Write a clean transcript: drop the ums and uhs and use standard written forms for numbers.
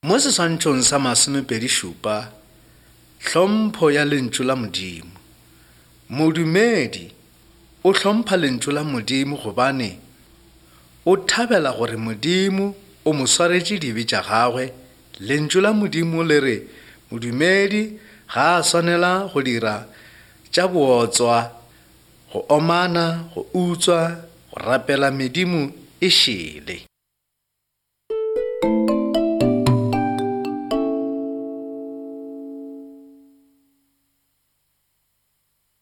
Mo seswantšhong sa 27, hlompho ya lentšu la Modimo. Modumedi o hlompha lentšu la Modimo gobane o thabela gore Modimo o mo swaretše dibe tša gagwe. Lentšu la Modimo le re modumedi ga a swanela go dira tša bootswa, go omana, go utswa, go rapela medimo e šele.